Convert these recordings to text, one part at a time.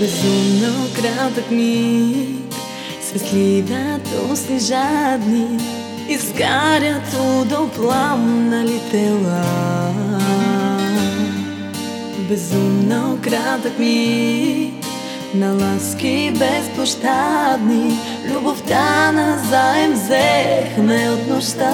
Безумно кратък миг, светливата снежа дни изгарят до пламнали тела. Безумно кратък миг на ласки безпощадни, любовта назаем взехме от нощта.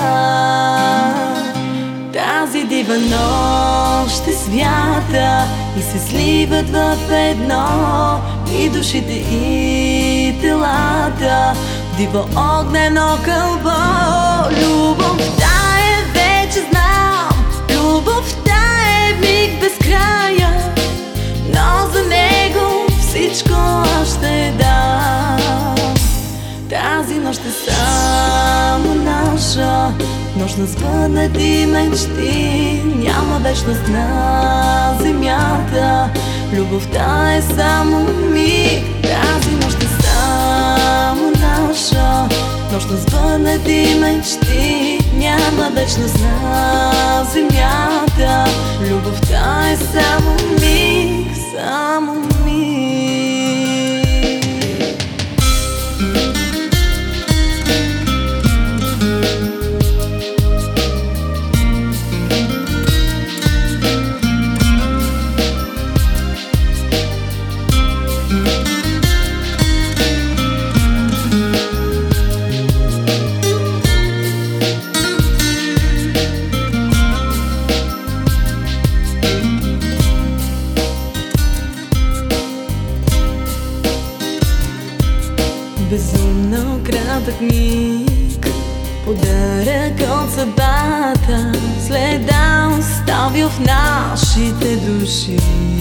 Тази дива нощ е свята и се сливат в едно и душите и телата в диво огнено кълбо. Любовта е вече знам, любовта е миг без края, но за него всичко ще дам. Тази нощ е само наша, нощ на сбъднати мечти, няма вечност на земята. Любовта е само миг, тази нощ е само наша, нощ на сбъднати мечти, няма вечност на земята. Любовта е само миг, само миг. Безумно кратък миг, подарък от съдбата, следа оставил в нашите души.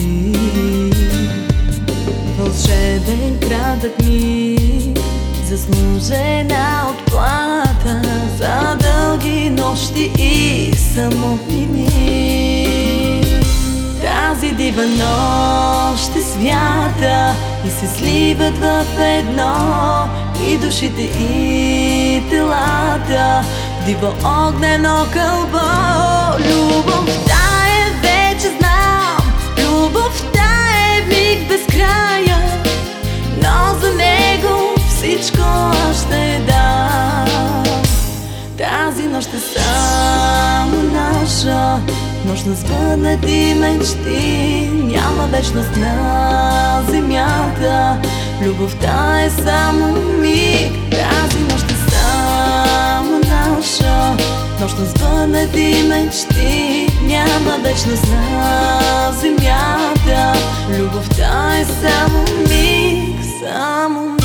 Вълшебен кратък миг, заслужена отплата за дълги нощи и самотни дни. Тази дива нощ е свята и се сливат в едно и душите и телата в диво огнено кълбо. Любовта е вече знам, любовта е миг без края, но за него всичко ще дам. Тази нощ е само наша, нощ на сбъднати мечти, няма вечност на земята. Любовта е само миг, тази нощ е само наша, нощ на сбъднати мечти, няма вечност на земята. Любовта е само миг, само миг.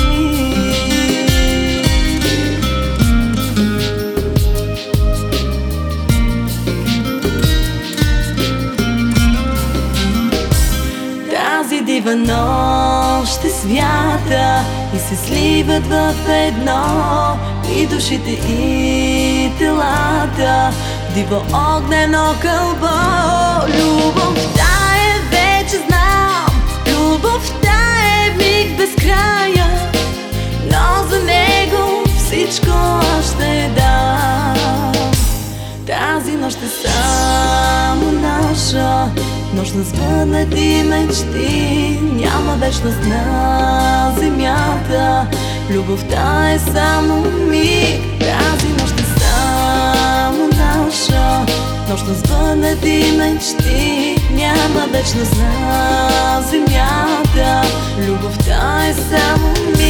Тази дива нощ е свята и се сливат в едно и душите и телата в диво огнено кълбо. Любовта е вече знам, любовта е миг без края, но за него всичко ще дам. Тази нощ е само наша, нощ на сбъднати мечти, няма вечност на земята. Любовта е само миг, тази нощ е само наша, нощ на сбъднати мечти, няма вечност на земята. Любовта е само миг.